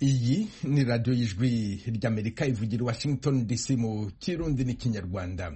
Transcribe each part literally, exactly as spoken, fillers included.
iyi ni radiyo y'ijwi ry'Amerika ivugira i Washington D C mu Kirundi n'ikinyarwanda.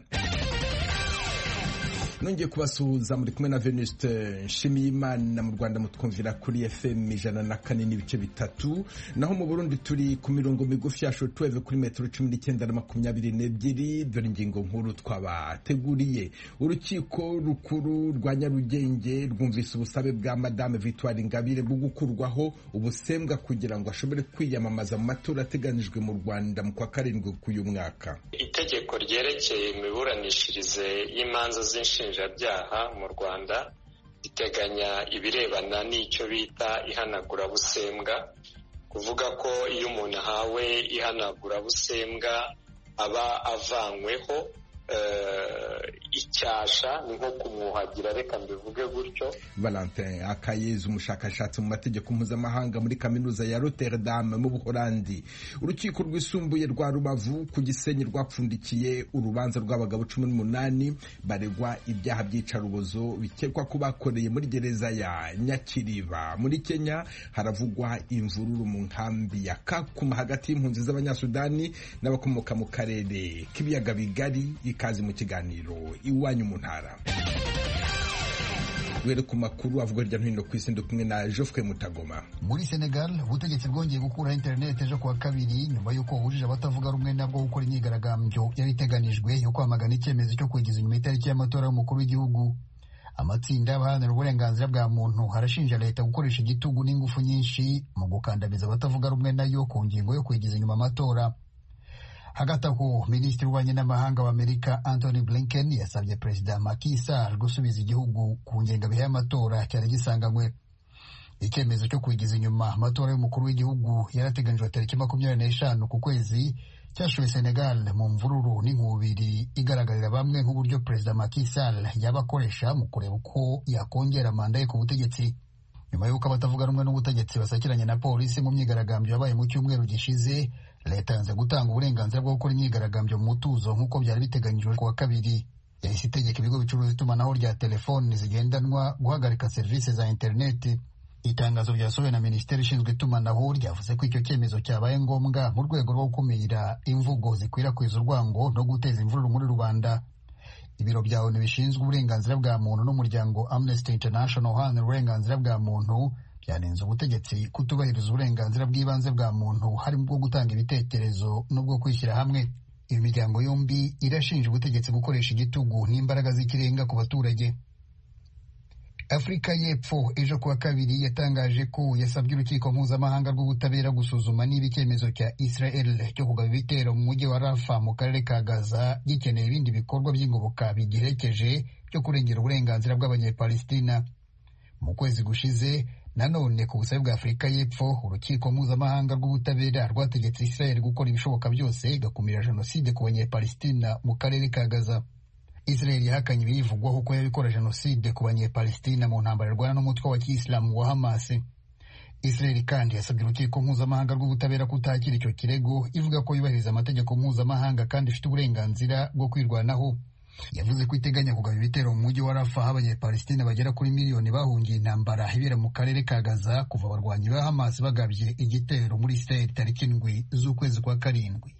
Nongeye kubasuhuza muri kumwe na Venuste Nshimiyimana. Mu Rwanda mutwumvira kuri F M ijana na kane n'ibice bitatu, naho mu Burundi turi ku mirongo migufi ya shortwave kuri metero cumi n'icyenda na makumyabiri n'ebyiri. Dore ingingo nkuru twabateguriye. Urukiko rukuru rwa Nyarugenge rwumvise ubusabe bwa Madame Victoire Ingabire bwo gukurwaho ubusembwa kugira ngo ashobore kwiyamamaza mu matora ateganijwe mu Rwanda mu kwa karindwi k'uyu mwaka. Itegeko ryerekeye imiburanishirize y'imanza z'inshinga byaha mu Rwanda riteganya ibirebana n'icyo bita ihanagurabusembwa, kuvuga ko iyo umuntu ahawe ihanagurabusembwa aba avanyweho icyasha, ni nko kumwuhagira, reka mbivuge gutyo. Valentin Akayezu, umushakashatsi mu mategeko mpuzamahanga muri kaminuza ya Rotterdam mu Buholandi. Urukiko rwisumbuye rwa Rubavu ku Gisenyi rwapfundikiye urubanza rw'abagabo cumi n'umunani baregwa ibyaha by'icarubozo bikekwa ko bakoreye muri gereza ya Nyakiriba muri Kenya. Haravugwa imvururu mu nkambi ya Kakuma hagati y'impunzi z'Abanyasudani n'abakomoka mu karere k'ibiyaga bigari. Ikazi mu kiganiro iwanyu mu ntara. Were ku makuru avuga hirya no hino ku isi, kumwe na Geoffrey Mutagoma. Muri Senegal ubutegetsi bwongeye gukura internet ejo kuwa kabiri nyuma y'uko hujije abatavuga rumwe nabwo gukora imyigaragambyo yari iteganijwe yo kwamagana icyemezo cyo kwigiza inyuma itariki y'amatora y'umukuru w'igihugu. Amatsinda y'abaharanira uburenganzira bwa muntu harashinja leta gukoresha igitugu n'ingufu nyinshi mu gukandamiza abatavuga rumwe nayo ku ngingo yo kwigiza inyuma amatora. Hagati aho, Minisitiri w'Ububanyi n'Amahanga w'Amerika Anthony Blinken yasabye Perezida Macky Sall gusubiza igihugu ku ngengabihe y'amatora cyari gisanganywe. Icyemezo cyo kwigiza inyuma amatora y'umukuru w'igihugu yarateganijwe tariki makumyabiri n'eshanu ku kwezi cyashoye Senegal mu mvururu n'inkubiri igaragarira bamwe nk'uburyo Perezida Macky Sall yaba akoresha mu kureba uko yakongera manda ye ku butegetsi. Nyuma y'uko abatavuga rumwe n'ubutegetsi basakiranye na polisi mu myigaragambyo yabaye mu cyumweru gishize, leta yanze gutanga uburenganzira bwo gukora imyigaragambyo mu mutuzo nk'uko byari biteganyijwe kuwa kabiri. Yahise itegeka ibigo bicuruza itumanaho rya telefoni zigendanwa guhagarika serivisi za interineti. Itangazo ryasohowe na Minisiteri ishinzwe itumanaho ryavuze ko icyo cyemezo cyabaye ngombwa mu rwego rwo gukumira imvugo zikwirakwiza urwango no guteza imvururu muri rubanda. Ibiro bya O N U bishinzwe uburenganzira bwa muntu n'umuryango Amnesty International uharanira uburenganzira bwa muntu byanenze ubutegetsi kutubahiriza uburenganzira bw'ibanze bwa muntu harimo bwo gutanga ibitekerezo n'ubwo kwishyira hamwe. Iyo miryango yombi irashinja ubutegetsi gukoresha igitugu n'imbaraga z'ikirenga ku baturage. Afurika y'Epfo ejo kuwa kabiri yatangaje ko yasabye urukiko mpuzamahanga rw'ubutabera gusuzuma niba icyemezo cya Israel cyo kugaba ibitero mu mujyi wa Rafa mu karere ka Gaza gikeneye ibindi bikorwa by'ingoboka bigiherekeje byo kurengera uburenganzira bw'Abanyepalestina. Mu kwezi gushize nanone ku busabe bwa Afurika y'Epfo urukiko mpuzamahanga rw'ubutabera rwategetse Israel gukora ibishoboka byose igakumira jenoside ku Banyepalestina mu karere ka Gaza. Israel yahakanye ibiyivugwaho ko yabikora jenoside ku Banyepalestina mu ntambara irwana n'umutwe wa Kiyisilamu wa Hamas. Israel kandi yasabye urukiko mpuzamahanga rw'ubutabera kutakira icyo kirego, ivuga ko yubahiriza amategeko mpuzamahanga kandi ifite uburenganzira bwo kwirwanaho. Yavuze ko iteganya kugaba ibitero mu mujyi wa Rafa aho Abanyepalestina bagera kuri miliyoni bahungiye intambara ibera mu karere ka Gaza kuva abarwanyi ba Hamas bagabye igitero muri Israel tariki indwi z'ukwezi kwa karindwi.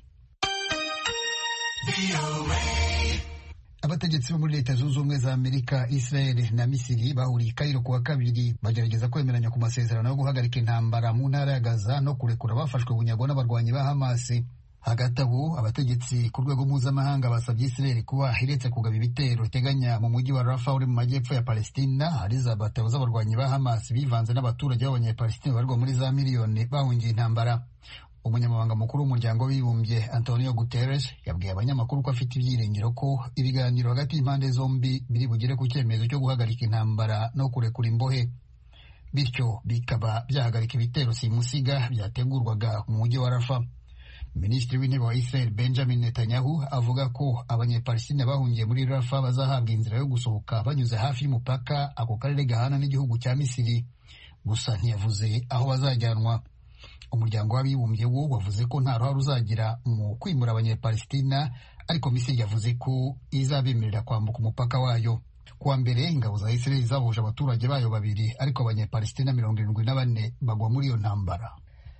Abategetsi bo muri Leta Zunze Ubumwe za Amerika, Israel na Misiri bahuriye i Kairo kuwa kabiri bagerageza kwemeranya ku masezerano yo guhagarika intambara mu ntara ya Gaza no kurekura abafashwe bunyago n'abarwanyi ba Hamas. Hagati aho, abategetsi ku rwego mpuzamahanga basabye Israel kuba iretse kugaba ibitero iteganya mu mujyi wa Rafa uri mu majyepfo ya Palestina hari za batabo z'abarwanyi ba Hamas bivanze n'abaturage b'Abanyepalestina barwa muri za miliyoni bahungiye intambara. Umunyamabanga mukuru w'umuryango w'abibumbye Antonio Guterres yabwiye abanyamakuru ko afite ibyiringiro ko ibiganiro hagati y'impande zombi biri bugere ku cyemezo cyo guhagarika intambara no kurekura imbohe, bityo bikaba byahagarika ibitero simusiga byategurwaga mu mujyi wa Rafa. Minisitiri w'intebe wa Israel Benjamin Netanyahu avuga ko Abanyepalestina bahungiye muri Rafa bazahabwa inzira yo gusohoka banyuze hafi y'umupaka ako karere gahana n'igihugu cya Misiri, gusa ntiyavuze aho bazajyanwa. Umuryango w'abibumbye wo wavuze ko nta ruhare uzagira mu kwimura Abanyepalestina, ariko Misiri yavuze ko izabemerera kwambuka umupaka wayo. Kuwa mbere ingabo za Israel zahuje abaturage bayo babiri, ariko Abanyepalestina mirongo irindwi na bane bagwa muri iyo ntambara.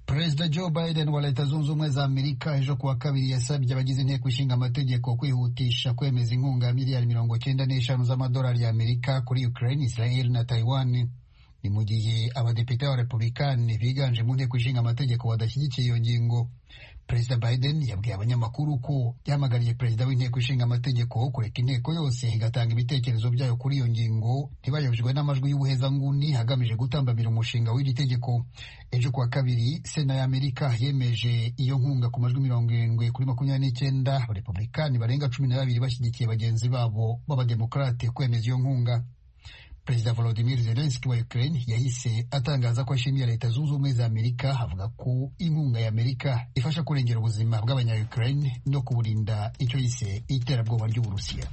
Perezida Joe Biden wa Leta Zunze Ubumwe za Amerika ejo kuwa kabiri yasabye abagize inteko ishinga amategeko kwihutisha kwemeza inkunga ya miliyari mirongo cyenda n'eshanu z'amadolari ya Amerika kuri Ukraine, Israel na Taiwan. Ni mu gihe abadepite b'abarepublikani biganje mu nteko ishinga amategeko badashyigikiye iyo ngingo. Perezida Biden yabwiye abanyamakuru ko yahamagariye perezida w'inteko ishinga amategeko kureka inteko yose igatanga ibitekerezo byayo kuri iyo ngingo ntibayobejwe n'amajwi y'ubuhezanguni hagamije gutambamira umushinga w'iri tegeko. Ejo kuwa kabiri Sena ya Amerika yemeje iyo nkunga ku majwi mirongo irindwi kuri makumyabiri n'icyenda, abarepublikani barenga cumi na babiri bashyigikiye bagenzi babo b'abademokarate kwemeza iyo nkunga. Perezida Volodymyr Zelensky wa Ukraine yahise atangaza ko ashimiye Leta Zunze Ubumwe za Amerika, avuga ko inkunga ya Amerika ifasha kurengera ubuzima bw'abanya-Ukraine no kuburinda icyo yise iterabwoba ry'Uburusiya.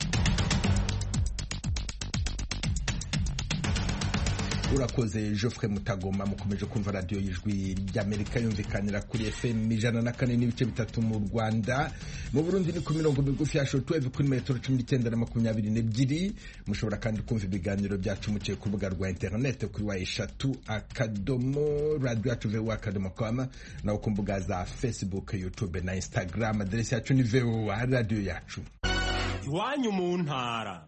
Urakoze Geoffrey Mutagoma. Mukomeje kumva radio y'Ijwi ry'Amerika yumvikanira kuri F M ijana na kane n'ibice bitatu mu Rwanda. Mu Burundi ni ku mirongo migufi ya shortwave kuri metero cumi n'icyenda na makumyabiri n'ebyiri. Mushobora kandi kumva ibiganiro byacu muciye ku rubuga rwa internet kuri wa eshatu akadomo radio yacu v o a akadomo com, naho ku mbuga za Facebook, YouTube na Instagram. Adresi yacu ni v o a radio yacu. Iwanyu mu ntara.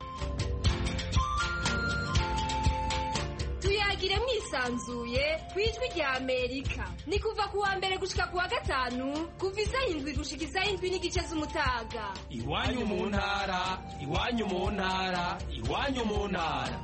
Tuyagire mwisanzuye kwijwi rya Amerika. Ni kuva kuwa mbere gushika kuwa gatanu kuva isaha indwi gushika isaha indwi n'igice z'umutaga. Iwanyu mu ntara, iwanyu mu ntara, iwanyu mu ntara.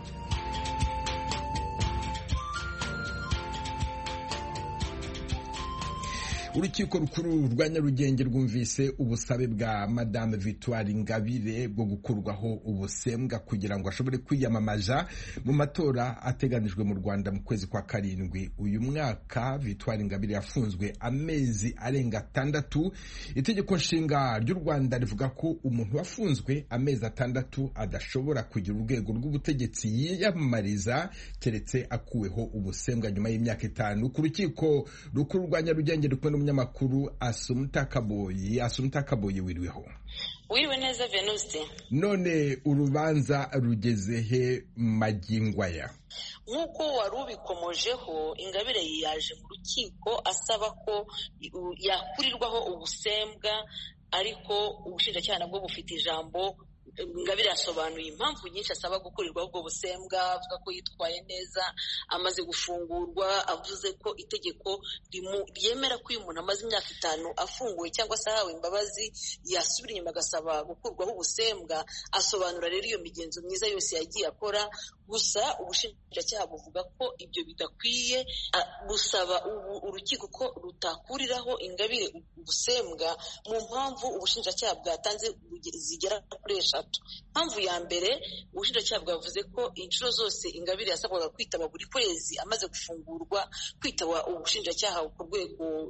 Urukiko rukuru rwa Nyarugenge rwumvise ubusabe bwa Madame Victoire Ingabire bwo gukurwaho ubusembwa kugira ngo ashobore kwiyamamaza mu matora ateganijwe mu Rwanda mu kwezi kwa karindwi uyu mwaka. Victoire Ingabire yafunzwe amezi arenga atandatu. Itegeko nshinga ry'u Rwanda rivuga ko umuntu wafunzwe amezi atandatu adashobora kugira urwego rw'ubutegetsi yiyamamariza keretse akuweho ubusembwa nyuma y'imyaka itanu. Ku rukiko rukuru rwa Nyarugenge rukwe umunyamakuru Asumta Kaboyi. Asumta Kaboyi, wiriweho? Wiriwe neza Venuste. None urubanza rugeze he magingwaya? Nk'uko wari ubikomojeho, Ingabire yaje mu rukiko asaba ko yakurirwaho ubusembwa, ariko ubushinjacyaha nabwo bufite ijambo. Ingabire yasobanuye impamvu nyinshi asaba gukurirwaho ubwo busembwa, avuga ko yitwaye neza amaze gufungurwa, avuze ko itegeko ryemera ko uyu muntu amaze imyaka itanu afunguwe cyangwa se ahawe imbabazi yasubira inyuma agasaba gukurwaho ubusembwa. Asobanura rero iyo migenzo myiza yose yagiye akora, gusa ubushinjacyaha buvuga ko ibyo bidakwiye, busaba urukiko ko rutakuriraho Ingabire ubusembwa mu mpamvu ubushinjacyaha bwatanze zigera kuri eshatu. Mpamvu ya mbere, ubushinjacyaha bwavuze ko inshuro zose Ingabire yasabwaga kwitaba buri kwezi amaze gufungurwa, kwitaba ubushinjacyaha ku rwego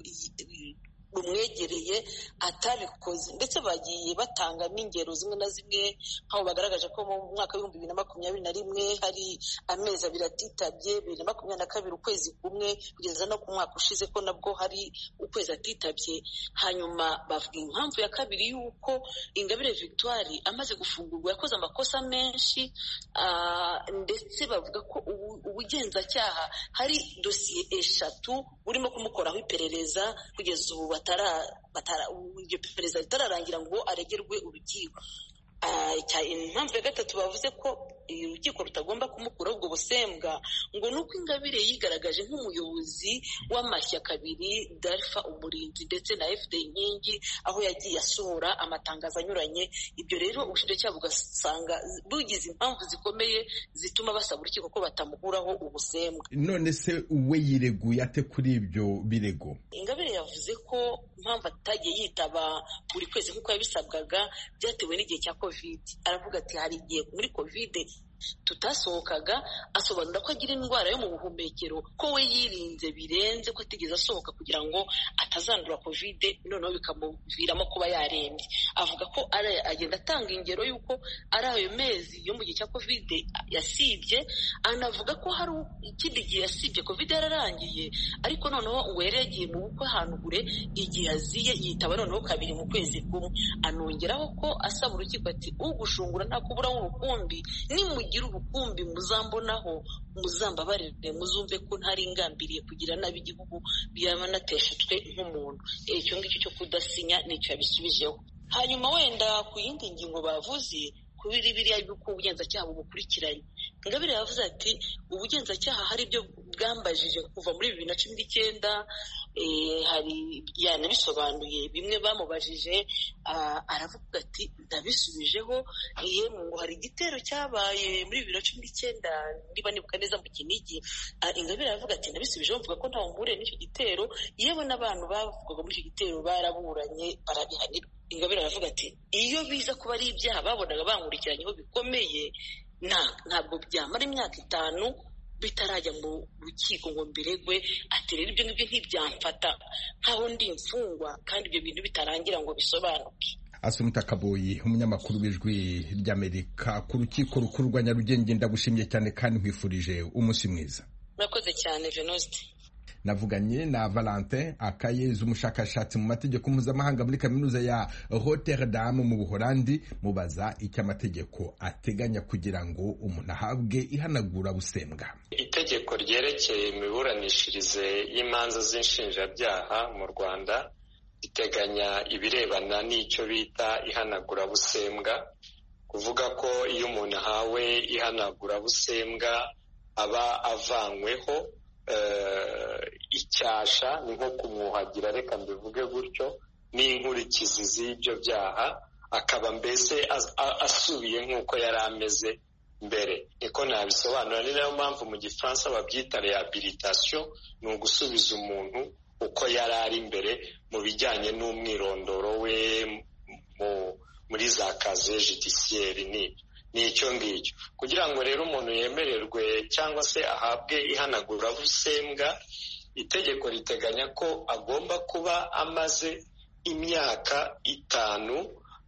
rumwegereye atabikoze, ndetse bagiye batanga n'ingero zimwe na zimwe, nk'aho bagaragaje ko mu mwaka w'ibihumbi bibiri na makumyabiri na rimwe hari amezi abiri atitabye, bibiri na makumyabiri na kabiri ukwezi kumwe, kugeza no ku mwaka ushize ko nabwo hari ukwezi atitabye. Hanyuma bavuga impamvu ya kabiri y'uko Ingabire Victoire amaze gufungurwa yakoze amakosa menshi, ndetse bavuga ko ubugenzacyaha hari dosiye eshatu burimo kumukoraho iperereza kugeza ubu batara batara iryo perezida ritararangira ngo aregerwe urukiko. Impamvu ya gatatu bavuze ko urukiko rutagomba kumukuraho ubwo busembwa ngo nuko Ingabire yigaragaje nk'umuyobozi w'amashyaka abiri, Dalfa Umurinzi ndetse na F D Inkingi, aho yagiye asohora amatangazo anyuranye. Ibyo rero ubushinjacyaha bugasanga bugize impamvu zikomeye zituma basaba urukiko ko batamukuraho ubusembwa. None se uwe yireguye ate kuri ibyo birego? Ingabire yavuze ko impamvu atagiye yitaba buri kwezi nk'uko yabisabwaga byatewe n'igihe cya COVID. Aravuga ati hari igihe muri COVID tutasohokaga, asobanura ko agira indwara yo mu buhumekero, ko we yirinze birenze, ko atigeze asohoka kugira ngo atazandura COVID, noneho bikamuviramo kuba yarembye. Avuga ko agenda atanga ingero y'uko ari ayo mezi yo mu gihe cya COVID yasibye. Anavuga ko hari ikindi gihe yasibye COVID yararangiye, ariko noneho ngo yari yagiye mu bukwe ahantu kure, igihe yaziye yitaba noneho kabiri mu kwezi kumwe. Anongeraho ko asaba urukiko ati ugushungura nta kubura w'urukumbi, ni mu nimugira urukumbi muzambonaho muzambabarire muzumve ko ntari ngambiriye kugira nabi igihugu byaba nateshejwe nk'umuntu icyo ngicyo cyo kudasinya nicyo yabisubijeho. Hanyuma wenda ku yindi ngingo bavuze kubiri biriya yuko ubugenzacyaha bubukurikiranye, Ingabire yavuze ati ubugenzacyaha hari ibyo bwambajije kuva muri bibiri na cumi n'icyenda, hari yanabisobanuye bimwe bamubajije, aravuga ati ndabisubijeho, yemwe ngo hari igitero cyabaye muri bibiri na cumi n'icyenda niba nibuka neza mu Kinigi. Ingabire aravuga ati ndabisubijeho mvuga ko ntawe mpuriye n'icyo gitero, yewe n'abantu bavugaga muri icyo gitero baraburanye barabihanirwa. Ingabire aravuga ati iyo biza kuba ari ibyaha babonaga bankurikiranyeho bikomeye ntabwo byamara imyaka itanu bitarajya mu rukiko ngo mbiregwe. Ati rero ibyo ngibyo ntibyamfata nkaho ndi imfungwa kandi ibyo bintu bitarangira ngo bisobanuke. Asumta Kaboyi, umunyamakuru w'Ijwi ry'Amerika ku rukiko rukuru rwa Nyarugenge, ndagushimiye cyane kandi nkwifurije umunsi mwiza. Murakoze cyane Venuste. Navuganye na Valentin Akayezu, umushakashatsi mu mategeko mpuzamahanga muri kaminuza ya Rotterdam mu Buholandi, mubaza icyo amategeko ateganya kugira ngo umuntu ahabwe ihanagura busembwa. Itegeko ryerekeye imiburanishirize y'imanza z'inshinjabyaha mu Rwanda riteganya ibirebana n'icyo bita ihanagura busembwa, kuvuga ko iyo umuntu ahawe ihanagura busembwa aba avanyweho icyasha, ni nko kumwuhagira, reka mbivuge gutyo, n'inkurikizi z'ibyo byaha, akaba mbese asubiye nk'uko yari ameze mbere. Niko nabisobanura, ni nayo mpamvu mu Gifaransa babyita rehabilitation, ni ugusubiza umuntu uko yari ari mbere mu bijyanye n'umwirondoro we muri za kaze judiciaire. ni ni icyo ngicyo. Kugira ngo rero umuntu yemererwe cyangwa se ahabwe ihanagurabusembwa, itegeko riteganya ko agomba kuba amaze imyaka itanu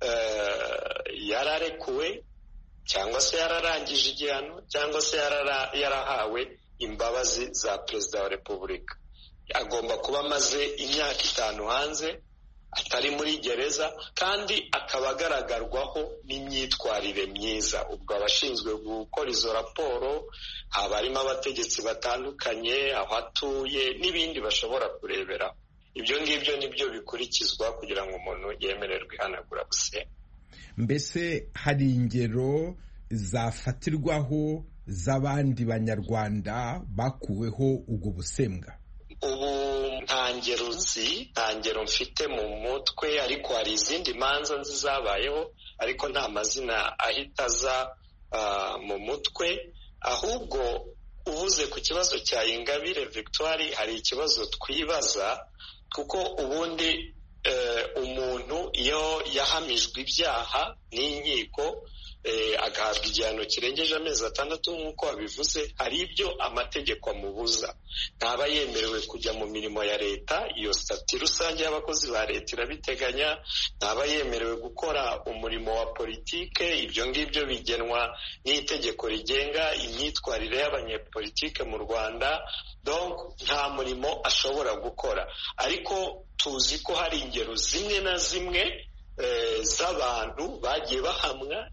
yararekuwe cyangwa se yararangije igihano cyangwa se yarahawe imbabazi za Perezida wa Repubulika. Agomba kuba amaze imyaka itanu hanze, atari muri gereza, kandi akaba agaragarwaho n'imyitwarire myiza. Ubwo abashinzwe gukora izo raporo haba harimo abategetsi batandukanye, aho atuye n'ibindi bashobora kureberaho. Ibyo ngibyo nibyo bikurikizwa kugira ngo umuntu yemererwe ihanagurabusembwa. Mbese hari ingero zafatirwaho z'abandi banyarwanda bakuweho ubwo busembwa? Ubu nta ngero nzi, nta ngero mfite mu mutwe, ariko hari izindi manza nzi zabayeho, ariko nta mazina ahita aza mu mutwe. Ahubwo uvuze ku kibazo cya Ingabire Victoire, hari ikibazo twibaza, kuko ubundi umuntu iyo yahamijwe ibyaha n'inkiko agahabwa igihano kirengeje amezi atandatu nk'uko wabivuze, hari ibyo amategeko amubuza. Ntaba yemerewe kujya mu mirimo ya leta, iyo sitati rusange y'abakozi ba leta irabiteganya. Ntaba yemerewe gukora umurimo wa politike, ibyo ngibyo bigenwa n'itegeko rigenga imyitwarire y'abanyepolitike mu Rwanda. Donc nta murimo ashobora gukora, ariko tuzi ko hari ingero zimwe na zimwe z'abantu bagiye bahamwa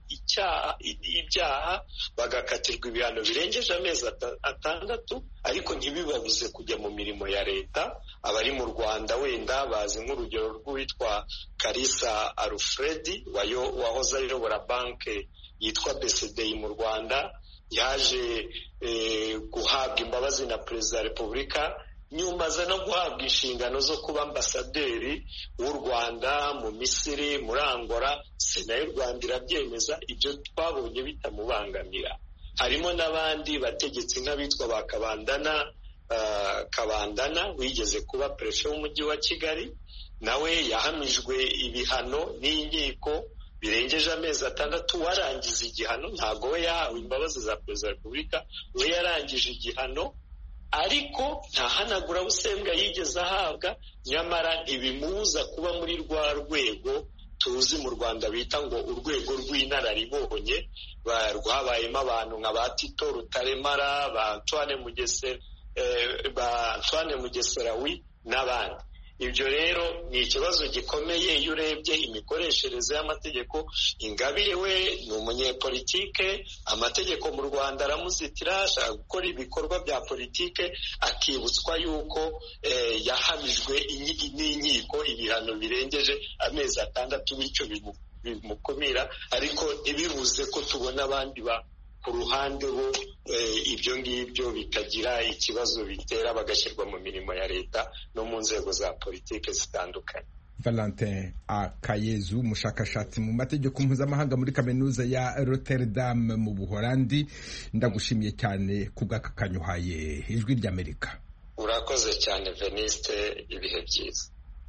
ibyaha bagakatirwa ibihano birengeje amezi atandatu, ariko ntibibabuze kujya mu mirimo ya leta. Abari mu Rwanda wenda bazi nk'urugero rw'uwitwa Kalisa Alfred wahoze ayobora banki yitwa B C D mu Rwanda, yaje guhabwa imbabazi na Perezida wa Repubulika, nyuma aza no guhabwa inshingano zo kuba ambasaderi w'u Rwanda mu Misiri, muri Angola. Sena y'u Rwanda irabyemeza, ibyo twabonye bitamubangamira. Harimo n'abandi bategetsi nk'abitwa ba Kabandana Kabandana wigeze kuba perefe w'umujyi wa Kigali, nawe yahamijwe ibihano n'inkiko birengeje amezi atandatu. Warangiza igihano, ntabwo we yahawe imbabazi za Perezida wa Repubulika, we yarangije igihano, ariko nta hanagurabusembwa yigeze ahabwa. Nyamara ntibimubuza kuba muri rwa rwego tuzi mu Rwanda bita ngo urwego rw'inararibonye, rwabayemo abantu nka ba Tito Rutaremara, ba Antoine Mugesera, ba Antoine Mugesera wi n'abandi. ibyo rero ni ikibazo gikomeye iyo urebye imikoreshereze y'amategeko. Ingabire we ni umunyepolitike, amategeko mu Rwanda aramuzitira, ashaka gukora ibikorwa bya politike, akibutswa yuko eh, yahamijwe n'inkiko ibihano birengeje amezi atandatu, bityo bimukumira, ariko ntibibuze ko tubona abandi ba ku ruhande bo ibyo ngibyo bikagira ikibazo bitera, bagashyirwa mu mirimo ya leta no mu nzego za politike zitandukanye. Valentin Akayezu, umushakashatsi mu mategeko mpuzamahanga muri kaminuza ya Rotterdam mu Buholandi, ndagushimiye cyane ku bw'akakanyuhaye Ijwi ry'Amerika. Urakoze cyane Veniste, ibihe byiza.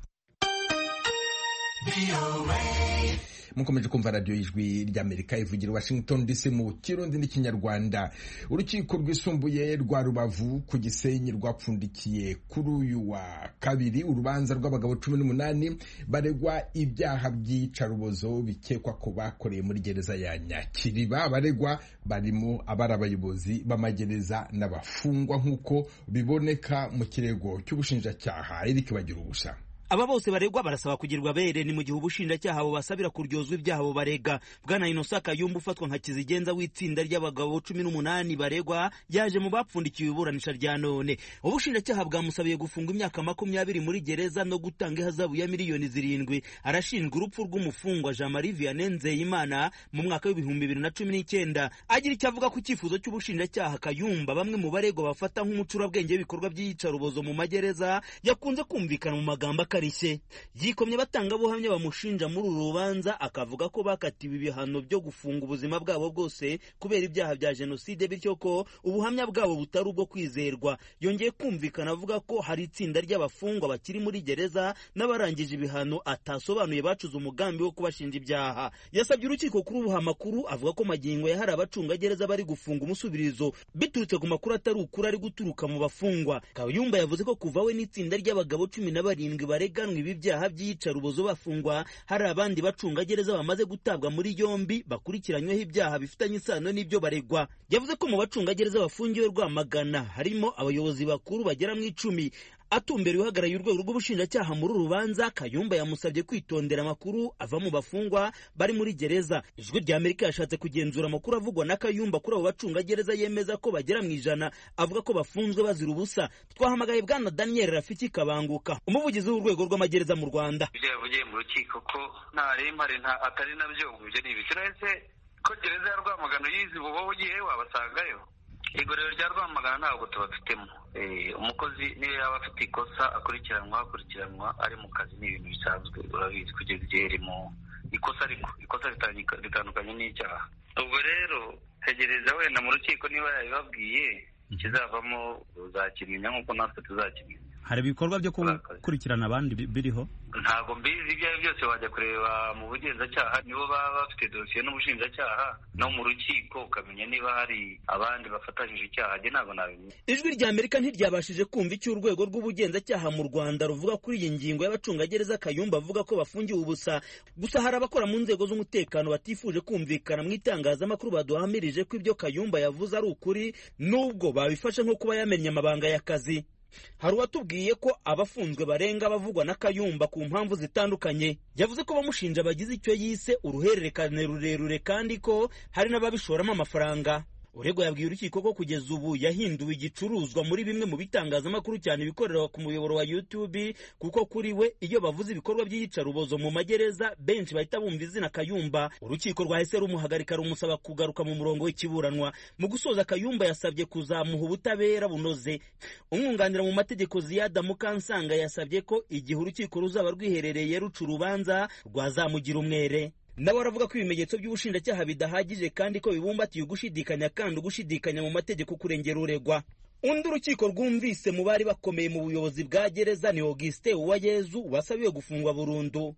Mukomeje kumva radio y'Ijwi ry'Amerika ivugira Washington D C mu Kirundi n'Ikinyarwanda. Urukiko rwisumbuye rwa Rubavu ku Gisenyi rwapfundikiye kuri uyu wa kabiri urubanza rw'abagabo cumi n'umunani baregwa ibyaha by'icarubozo bikekwa ko bakoreye muri gereza ya Nyakiriba. Baregwa barimo abari abayobozi b'amagereza n'abafungwa nk'uko biboneka mu kirego cy'ubushinjacyaha. Eric Bagira ubusa. Aba bose baregwa barasaba kugirwa bere, ni mu gihe ubushinjacyaha abo basabira kuryozwa ibyaha abo barega. Bwana Innocent Kayumba ufatwa nka kizigenza w'itsinda ry'abagabo cumi n'umunani baregwa yaje mu bapfundikiwe iburanisha rya none. Ubushinjacyaha bwamusabiye gufunga imyaka makumyabiri muri gereza no gutanga ihazabu ya miliyoni zirindwi. Arashinjwa urupfu rw'umufungwa Jean Marie Vianney Nzeyimana mu mwaka w'ibihumbi bibiri na cumi n'icyenda. Agira icyo avuga ku cyifuzo cy'ubushinjacyaha. Kayumba bamwe mu baregwa bafata nk'umucurabwenge w'ibikorwa by'iyicarubozo mu magereza yakunze kumvikana mu magambo akarishye. Yikomye batangabuhamya bamushinja muri uru rubanza, akavuga ko bakatiwe ibihano byo gufunga ubuzima bwabo bwose kubera ibyaha bya jenoside, bityo ko ubuhamya bwabo butari ubwo kwizerwa. Yongeye kumvikana avuga ko hari itsinda ry'abafungwa bakiri muri gereza n'abarangije ibihano atasobanuye bacuze umugambi wo kubashinja ibyaha. Yasabye urukiko kuri ubuha makuru, avuga ko magingo ya hari abacunga gereza bari gufunga umusubirizo biturutse ku makuru atari ukuri ari guturuka mu bafungwa. Kayumba yavuze ko kuva we n'itsinda ry'abagabo cumi na barindwi bareganwa ibi byaha by'iyicarubozo bafungwa, hari abandi bacunga gereza bamaze gutabwa muri yombi bakurikiranyweho ibyaha bifitanye isano n'ibyo baregwa. Yavuze ko mu bacunga gereza bafungiwe Rwamagana harimo abayobozi bakuru bagera mu icumi. Atumbera uhagarariye urwego rw'ubushinjacyaha muri rubanza, Kayumba yamusabye kwitondera amakuru ava mu bafungwa bari muri gereza. Ijwi rya Amerika yashatse kugenzura amakuru avugwa na Kayumba kuri abo bacunga gereza, yemeza ko bagera mu ijana, avuga ko bafunzwe bazira ubusa. Twahamagaye Bwana Daniel Rafiki Kabanguka, umuvugizi w'urwego rw'amagereza mu Rwanda. Ibyo yavugiye mu rukiko ko nta rempare nta atari nabyo, ibyo ni ibikiretse ko gereza ya Rwamagana yizi wowe ugiye wabasangayo. Igorero rya Rwamagana ntabwo tubafitemo. Umukozi niyo yaba afite ikosa akurikiranwa akurikiranwa ari mu kazi, ni ibintu bisanzwe, urabizi kugeza igihe rimo ikosa, ariko ikosa ritandukanye n'icyaha. Ubwo rero tegereza wenda mu rukiko niba yabibabwiye ikizavamo uzakimenya nk'uko natwe tuzakimenya. Hari ibikorwa byo gukurikirana abandi biriho? Ntabwo mbizi, ibyo ari byose wajya kureba mu bugenzacyaha, nibo baba bafite dosiye n'ubushinjacyaha, no mu rukiko ukamenya niba hari abandi bafatanyije icyaha. Njye ntabwo nabimenya. Ijwi rya Amerika ntiryabashije kumva icyo urwego rw'ubugenzacyaha mu Rwanda ruvuga kuri iyi ngingo y'abacungagereza Kayumba avuga ko bafungiwe ubusa. Gusa hari abakora mu nzego z'umutekano batifuje kumvikana mu itangazamakuru baduhamirije ko ibyo Kayumba yavuze ari ukuri, nubwo babifashe nko kuba yamennye amabanga y'akazi. Hari uwatubwiye ko abafunzwe barenga bavugwa na Kayumba ku mpamvu zitandukanye. Yavuze ko bamushinja bagize icyo yise uruhererekane rurerure, kandi ko hari n'ababishoramo amafaranga. Urego yabwiye urukiko ko kugeza ubu yahinduwe igicuruzwa muri bimwe mu bitangazamakuru cyane bikorera ku muyoboro wa YouTube, kuko kuri we iyo bavuze ibikorwa by'iyicarubozo mu magereza benshi bahita bumva izina Kayumba. Urukiko rwahise rumuhagarika rumusaba kugaruka mu murongo w'ikiburanwa. Mu gusoza, Kayumba yasabye kuzamuha ubutabera bunoze. Umwunganira mu mategeko Ziyada Mukansanga yasabye ko igihe urukiko ruzaba rwiherereye ruca urubanza rwazamugira umwere. Nawe aravuga ko ibimenyetso by'ubushinjacyaha bidahagije kandi ko bibumbatiye ugushidikanya, kandi ugushidikanya mu mategeko kurengera uregwa. Undi urukiko rwumvise mu bari bakomeye mu buyobozi bwa gereza ni Augustin Uwayezu wasabiwe gufungwa burundu.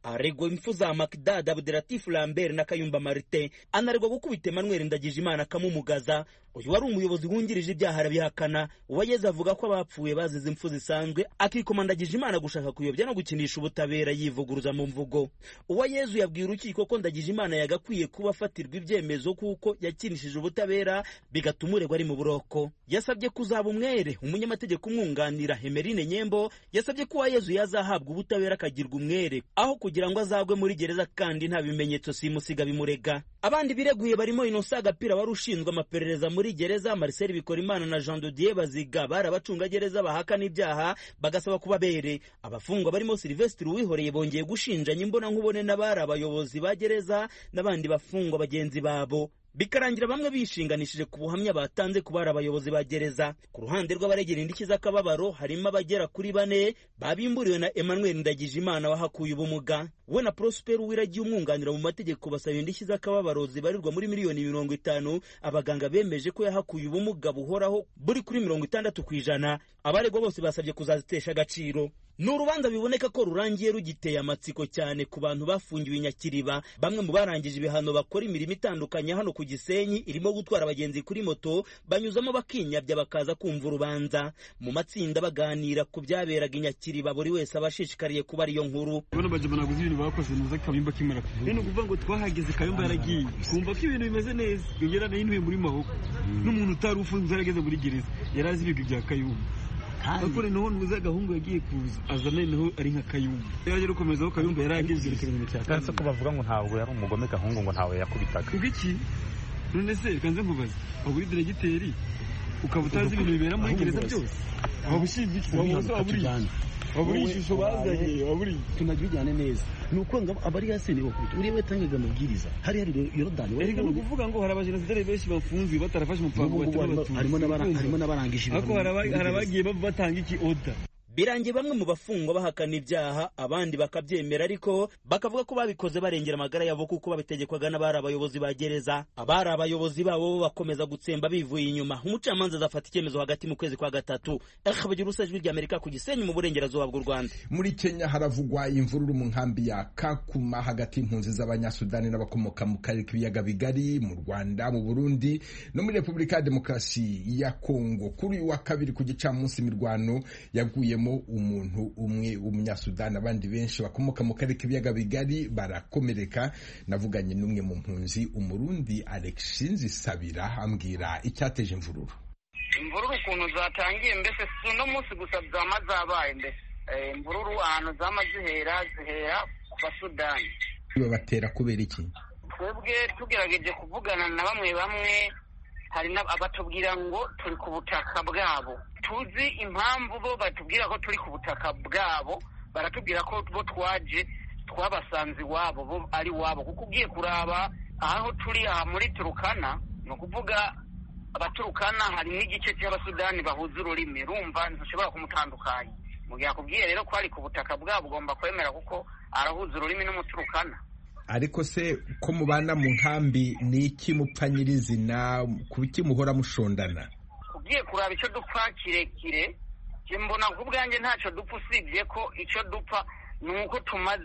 aregwa impfu za Makdad Abdelatif Lambert na Kayumba Martin, anaregwa gukubita Emmanuel Ndagijimana akamumugaza. Uyu wari umuyobozi wungirije ibyaha arabihakana. Uwayeze avuga ko abapfuye bazize impfu zisanzwe, akikoma Ndagijimana gushaka kuyobya no gukinisha ubutabera yivuguruza mu mvugo. Uwayeze yabwiye urukiko ko Ndagijimana yagakwiye kuba afatirwa ibyemezo kuko yakinishije ubutabera bigatuma uregwa ari mu buroko. Yasabye kuzaba umwere. Umunyamategeko umwunganira Emerine Nyembo yasabye ko Uwayeze yazahabwa ubutabera akagirwa umwere aho kugira ngo azagwe muri gereza kandi nta bimenyetso simusiga bimurega. Abandi bireguye barimo Innocent Gapira wari ushinzwe amaperereza muri gereza, Marcel Bikorimana na Jean de Dieu Baziga bari abacunga gereza bahakana ibyaha bagasaba kuba bere. Abafungwa barimo Sylvestre Uwihoreye bongeye gushinjanya imbona nkubone n'abari abayobozi ba gereza n'abandi bafungwa bagenzi babo, bikarangira bamwe bishinganishije ku buhamya batanze ku bari abayobozi ba gereza. Ku ruhande rw'abaregera indishyi z'akababaro harimo abagera kuri bane babimburiwe na Emmanuel Ndagijimana wahakuye ubumuga. We na Prosper Uwiragiye umwunganira mu mategeko basaba indishyi z'akababaro zibarirwa muri miliyoni mirongo itanu. Abaganga bemeje ko yahakuye ubumuga buhoraho buri kuri mirongo itandatu ku ijana. Abaregwa bose basabye kuzazitesha agaciro. Ni urubanza biboneka ko rurangiye rugiteye amatsiko cyane ku bantu bafungiwe i Nyakiriba. Bamwe mu barangije ibihano bakora imirimo itandukanye hano ku Gisenyi irimo gutwara abagenzi kuri moto, banyuzamo bakinyabya bakaza kumva urubanza mu matsinda baganira ku byaberaga i Nyakiriba. Buri wese abashishikariye kuba ariyo nkuru. Bona baje banaguze ibintu bakoze nuza Kayumba kimara rero kuvuga ngo twahageze Kayumba yaragiye kumva ko ibintu bimeze neza, yongera n'intuye muri mahoko n'umuntu utari ufunze yarageze muri gereza yarazi ibigwi bya Kayumba. Akore no nuza gahungu yagiye kuza azana no ari nka Kayumba yaje rukomeza ko Kayumba yarageze ikintu cyakase ko bavuga ngo ntabwo yari umugome gahungu ngo ntawe yakubitaga iki none se kanze nkubaza aburi diregiteri ukabutazi ibintu bibera muri gereza byose ababushimye iki aburi aburi ishusho bazanye aburi tunajyujyane neza nuko ngo abari yasene bakubita uri wetangaga amabwiriza hari hari Yorodani wari kuvuga ngo harabajenosideri benshi bafunzwe batarafashe umupango batatu harimo harimo n'abarangije ako harabagiye batanga iki oda. Birangiye bamwe mu bafungwa bahakana ibyaha, abandi bakabyemera ariko bakavuga ko babikoze barengera amagara yabo kuko babitegekwaga n'abari abayobozi ba gereza. Abari abayobozi babo bakomeza gutsemba bivuye inyuma. Umucamanza azafata icyemezo hagati mu kwezi kwa gatatu. Akabagira usajwi rya Amerika ku Gisenyi mu burengerazuba bw'u Rwanda. Muri Kenya haravugwa imvururu mu nkambi ya Kakuma hagati y'impunzi z'Abanyasudani n'abakomoka mu karere k'ibiyaga bigari mu Rwanda, mu Burundi no muri Repubulika ya Demokarasi ya Kongo. Kuri uyu wa kabiri ku gicamunsi imirwano yaguyemo umuntu umwe w'umunyasudani, abandi benshi bakomoka mu karere k'ibiyaga bigari barakomereka. Navuganye n'umwe mu mpunzi, Umurundi Alexis Nzisabira, ambwira icyateje imvururu. Imvururu ukuntu zatangiye mbese si uno munsi gusa zama zabaye mbese imvururu ahantu zama zihera zihera ku Basudani. Babatera kubera iki? Twebwe tugerageje kuvugana na bamwe bamwe hari abatubwira ngo turi ku butaka bwabo. Tuzi impamvu bo batubwira ko turi ku butaka bwabo, baratubwira ko bo twaje twabasanze iwabo bo ari wabo, kuko ugiye kuraba aho turi aha muri Turukana ni ukuvuga abaturukana hari n'igice cy'Abasudani bahuza ururimi, rumva ntushobora kumutandukanya. Mu gihe akubwiye rero ko ari ku butaka bwabo ugomba kwemera kuko arahuza ururimi n'umuturukana. Ariko se ko mubana mu nkambi ni iki mupfa nyirizina, kuki muhora mushondana? Ugiye kuraba icyo dupfa kirekire, je mbona kubwanjye ntacyo dupfa usibye ko icyo dupfa nuko tumaze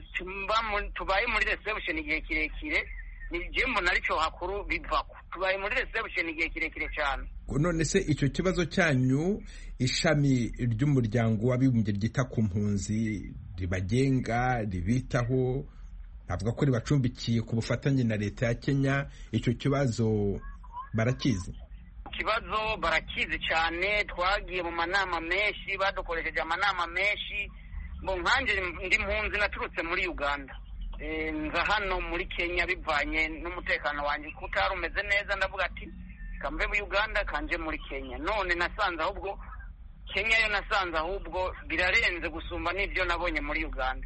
tubaye muri reception igihe kirekire, nije mbona aricyo hakuru biva tubaye muri reception igihe kirekire cyane. None se icyo kibazo cyanyu ishami ry'umuryango w'abibumbye ryita ku mpunzi ribagenga ribitaho, avuga ko ribacumbikiye ku bufatanye na leta ya Kenya, icyo kibazo barakizi? Kibazo barakizi cyane, twagiye mu manama menshi, badukoresheje amanama menshi. Ngo nkanje ndi mpunzi naturutse muri Uganda, e, nza hano muri Kenya bivanye n'umutekano wanjye kutari umeze neza, ndavuga ati kamve mu Uganda kanje muri Kenya. None nasanze ahubwo Kenya yo nasanze ahubwo birarenze gusumba n'ibyo nabonye muri Uganda.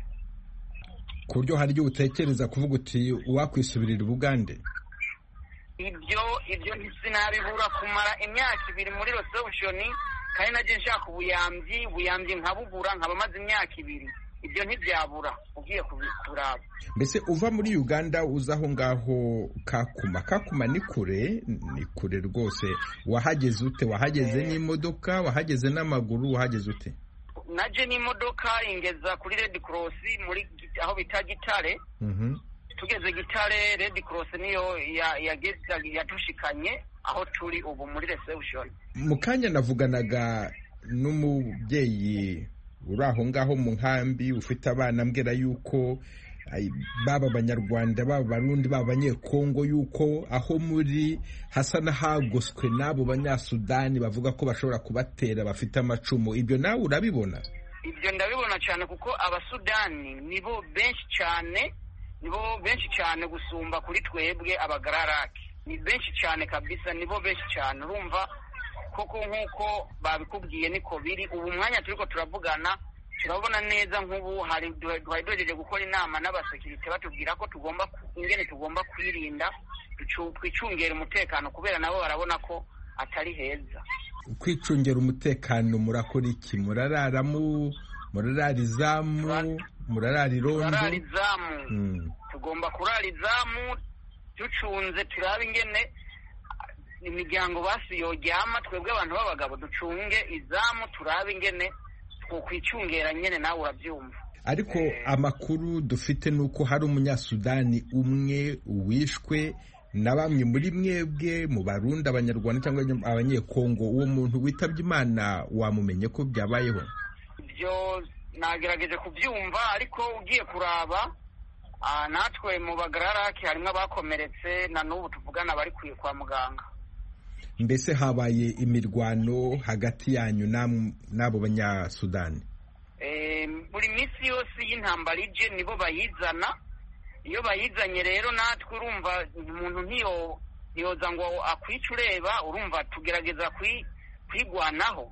Ku buryo hari utekereza kuvuga uti wakwisubirira Uganda? Ibyo ibyo ntisinabibura kumara imyaka ibiri muri reception, kandi naje nshaka ubuyambi ubuyambi nkabubura, nkabamaze imyaka ibiri. Ibyo ntibyabura ugiye kubikuraba. Mbese uva muri Uganda uza aho ngaho Kakuma? Kakuma ni kure, ni kure rwose. Wahageze ute? Wahageze n'imodoka, wahageze n'amaguru, wahageze ute? naje n'imodoka ingeza kuri Red Cross muri aho bita Gitare. Mhm. Tugeze Gitare Red Cross niyo yadushikanye ya, ya aho turi ubu muri reception. Mukanya navuganaga n'umubyeyi uri aho ngaho mu nkambi ufite abana ambwira yuko baba abanyarwanda baba barundi baba abanyekongo yuko aho muri hasa n'ahagoswe n'abo banyasudani bavuga ko bashobora kubatera bafite amacumu. Ibyo nawe urabibona? Ibyo ndabibona cyane kuko abasudani nibo benshi cyane nibo benshi cyane gusumba kuri twebwe abagararake. Ni benshi cyane kabisa, nibo benshi cyane. Urumva koko nk'uko babikubwiye niko biri. Ubu mwanya turiko turavugana turabona neza nk'ubu hari duhejeje gukora inama n'abasekirite batubwira ko tugomba ingene tugomba kwirinda twicungera umutekano kubera nabo barabona ko atari heza. Kwicungera umutekano murakora iki? Murarara mu murararizamu murararirondo murararizamu mm. Tugomba kurarizamu ducunze turabe ingene imiryango basi yoryama, twebwe abantu b'abagabo ducunge izamu turabe ingene kwicungera nyene nawe urabyumva. Ariko amakuru dufite nuko hari umunyasudani umwe wishwe na bamwe muri mwebwe mu Barundi, Abanyarwanda cyangwa Abanyekongo. Uwo muntu witabye Imana wamumenye ko byabayeho? Ibyo nagerageje kubyumva, ariko ugiye kuraba natwe mu bagararake harimo abakomeretse na n'ubu tuvugana bari kwa muganga. Mbese habaye imirwano hagati yanyu n'abo banyasudani? Eh, buri minsi yose y'intambara ije nibo bayizana. Iyo bayizanye rero natwe urumva umuntu ntiyo niyoza ngo akwica ureba, urumva tugerageza kwigwanaho.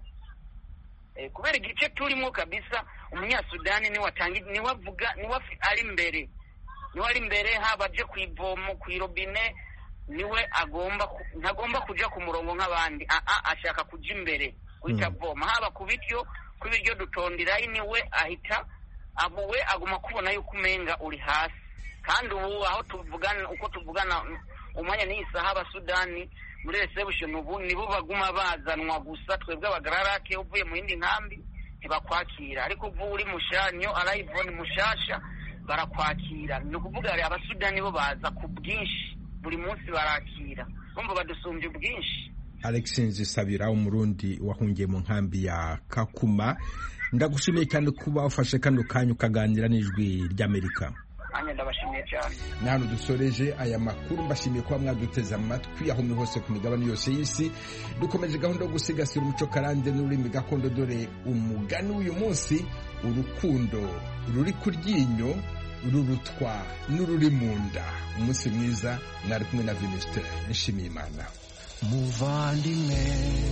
Eh, kubera igice turimo kabisa umunyasudani ni watangi ni wavuga ni wafi ari imbere. Ni wari imbere haba je kwivomo kwirobine niwe agomba ntagomba kuja ku murongo nk'abandi. A a ashaka kuja imbere kwitavoma, haba kubityo kubiryo dutondira niwe ahita abuwe aguma kubona yuko umenga uri hasi. Kandi ubu aho tuvugana uko tuvugana umwanya ni isaha abasudani muri reception ubu nibo baguma bazanwa gusa, twebwe abagararake uvuye mu yindi nkambi ntibakwakira, ariko uvu uri mushanyo arayivone mushasha barakwakira. Ni ukuvuga abasudani bo baza ku bwinshi buri munsi barakira, umva badusumbye ubwinshi. Alexis Sabira umurundi wahungiye mu nkambi ya Kakuma, ndagushimiye cyane kuba ufashe kano kanya ukaganira n'ijwi ry'Amerika. Anye ndabashimiye cyane. Nano dusoreje aya makuru, mbashimiye kuba mwaduteze amatwi aho muri hose ku migabane yose y'isi. Dukomeje gahunda yo gusigasira umuco karande n'ururimi gakondo, dore umugani uyu munsi: urukundo ruri ku ryinyo rurutwa n'ururi mu nda. Umunsi mwiza, mwari kumwe na Venuste Nshimiyimana. Muvandimwe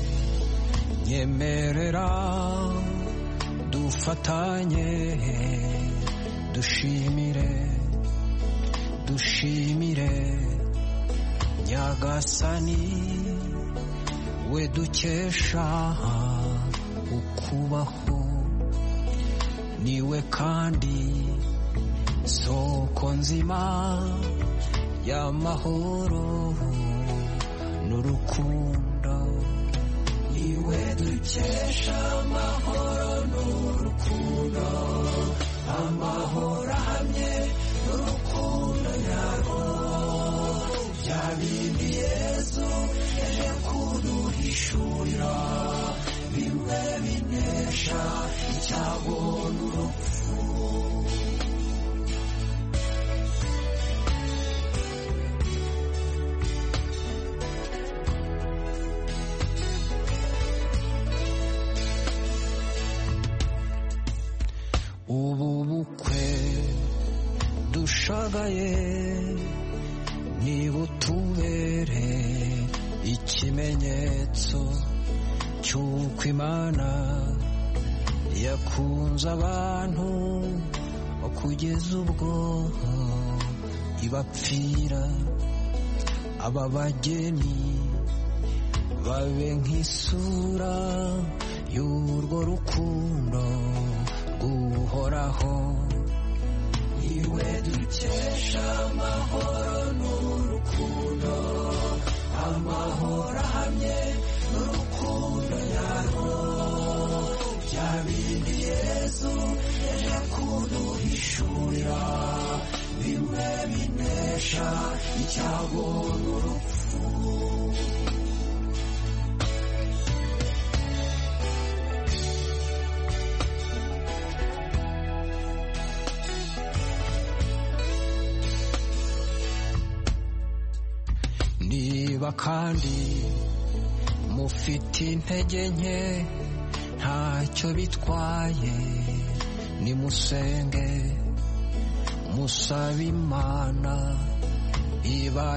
nyemerera dufatanye dushimire dushimire Nyagasani we dukesha ukubaho, niwe kandi soko nzima y'amahoro n'urukundo, niwe dukesha amahoro n'urukundo, amahoro ahamye n'urukundo nyarwo, bya bindi Yesu yaje kuduhishurira, bimwe binesha icyago n'urupfu. Ubu bukwe dushagaye nibutubere ikimenyetso cy'uko Imana yakunze abantu kugeza ubwo ibapfira. Aba bageni babe nk'isura y'urwo rukundo uhoraho, iwe dukesha amahoro n'urukundo, amahoro ahamye n'urukundo yarwo, bya bindi yezu yaje kuduhishurira bimwe binesha icyago n'urupfu. Niba kandi mufite intege nke ntacyo bitwaye, nimusenge musabe Imana iba